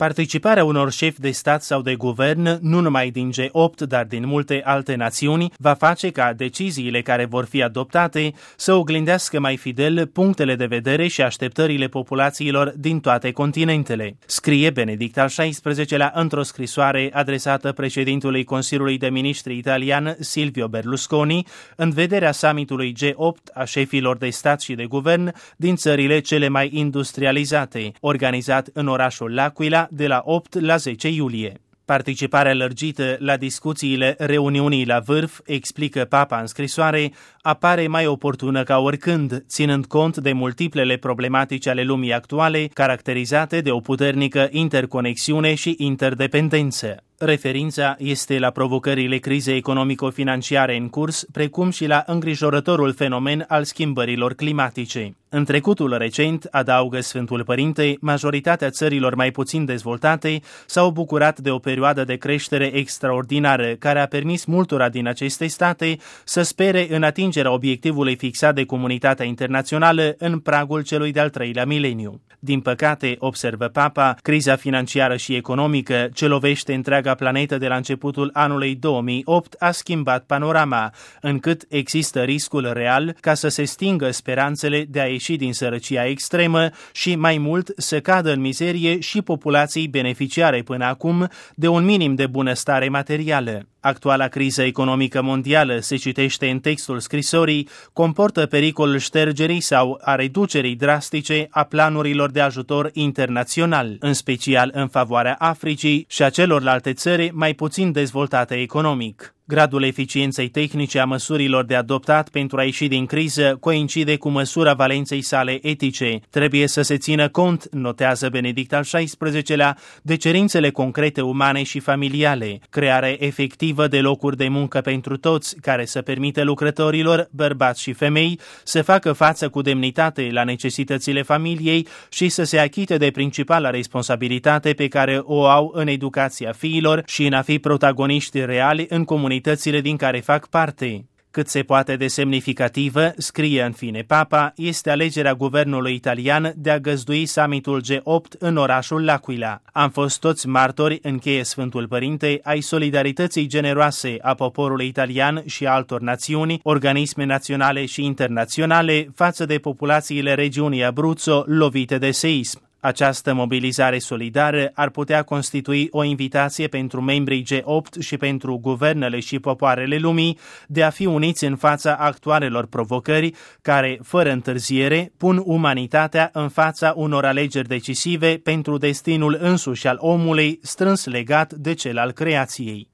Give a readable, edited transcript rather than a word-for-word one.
Participarea unor șefi de stat sau de guvern, nu numai din G8, dar din multe alte națiuni, va face ca deciziile care vor fi adoptate să oglindească mai fidel punctele de vedere și așteptările populațiilor din toate continentele, scrie Benedict al XVI-lea într-o scrisoare adresată președintului Consiliului de Ministri italian Silvio Berlusconi în vederea summitului G8 a șefilor de stat și de guvern din țările cele mai industrializate, organizat în orașul L'Aquila de la 8 la 10 iulie. Participarea lărgită la discuțiile reuniunii la vârf, explică Papa în scrisoare, apare mai oportună ca oricând, ținând cont de multiplele problematici ale lumii actuale, caracterizate de o puternică interconexiune și interdependență. Referința este la provocările crizei economico-financiare în curs, precum și la îngrijorătorul fenomen al schimbărilor climatice. În trecutul recent, adaugă Sfântul Părinte, majoritatea țărilor mai puțin dezvoltate s-au bucurat de o perioadă de creștere extraordinară, care a permis multora din aceste state să spere în atingerea obiectivului fixat de comunitatea internațională în pragul celui de-al treilea mileniu. Din păcate, observă Papa, criza financiară și economică ce lovește întreaga planetă de la începutul anului 2008 a schimbat panorama, încât există riscul real ca să se stingă speranțele de a ieși din sărăcia extremă și, mai mult, să cadă în mizerie și populații beneficiare până acum de un minim de bunăstare materială. Actuala criză economică mondială, se citește în textul scrisorii, comportă pericolul ștergerii sau a reducerii drastice a planurilor de ajutor internațional, în special în favoarea Africii și a celorlalte țări mai puțin dezvoltate economic. Gradul eficienței tehnice a măsurilor de adoptat pentru a ieși din criză coincide cu măsura valenței sale etice. Trebuie să se țină cont, notează Benedict al XVI-lea, de cerințele concrete umane și familiale, creare efectivă de locuri de muncă pentru toți, care să permită lucrătorilor, bărbați și femei, să facă față cu demnitate la necesitățile familiei și să se achite de principala responsabilitate pe care o au în educația fiilor și în a fi protagoniști reali în comunitățile din care fac parte. Cât se poate de semnificativă, scrie în fine Papa, este alegerea guvernului italian de a găzdui summitul G8 în orașul L'Aquila. Am fost toți martori, încheie Sfântul Părinte, ai solidarității generoase a poporului italian și altor națiuni, organisme naționale și internaționale față de populațiile regiunii Abruzzo lovite de seism. Această mobilizare solidară ar putea constitui o invitație pentru membrii G8 și pentru guvernele și popoarele lumii de a fi uniți în fața actualelor provocări care, fără întârziere, pun umanitatea în fața unor alegeri decisive pentru destinul însuși al omului strâns legat de cel al creației.